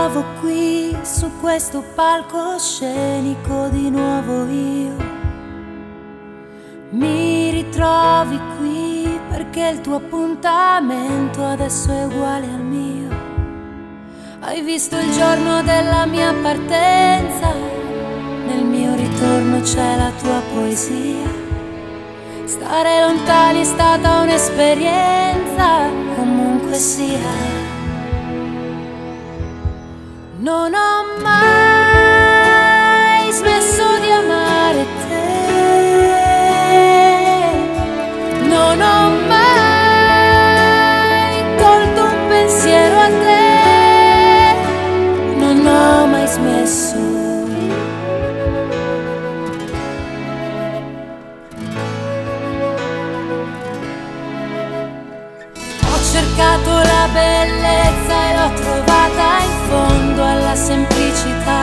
ritrovo qui su questo palcoscenico di nuovo io. Mi ritrovi qui perché il tuo appuntamento adesso è uguale al mio. Hai visto il giorno della mia partenza, nel mio ritorno c'è la tua poesia. Stare lontani è stata un'esperienza, comunque sia. Non ho mai smesso di amare te, non ho mai tolto un pensiero a te, non ho mai smesso. Ho cercato la bellezza e l'ho trovata in fondo alla semplicità.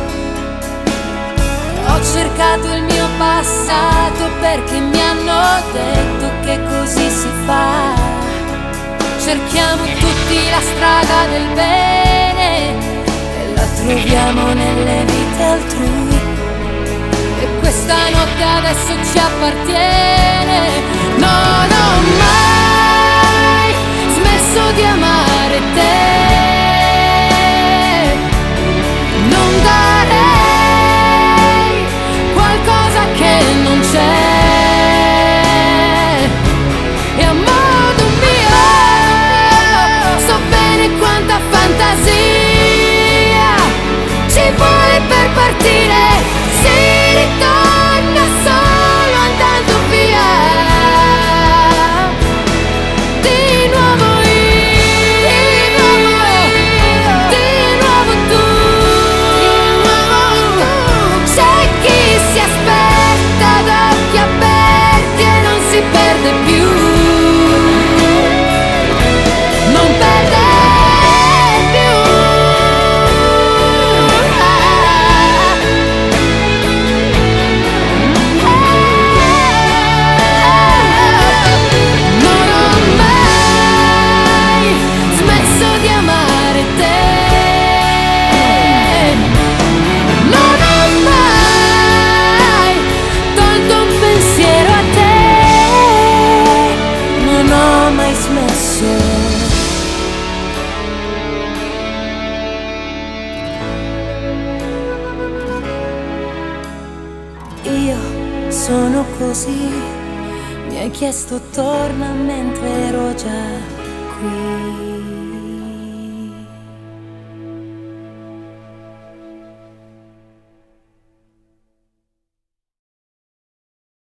Ho cercato il mio passato perché mi hanno detto che così si fa. Cerchiamo tutti la strada del bene e la troviamo nelle vite altrui. E questa notte adesso ci appartiene. Non ho mai smesso di amare te. Non darei qualcosa che non c'è. E a modo mio so bene quanta fantasia ci vuole per partire. Si ritorna solo andando via. Di nuovo perde più, non perde più. Non ho mai smesso di amare te, non ho mai tolto un pensiero a te, non ho mai smesso. Io sono così, mi hai chiesto torna mentre ero già qui.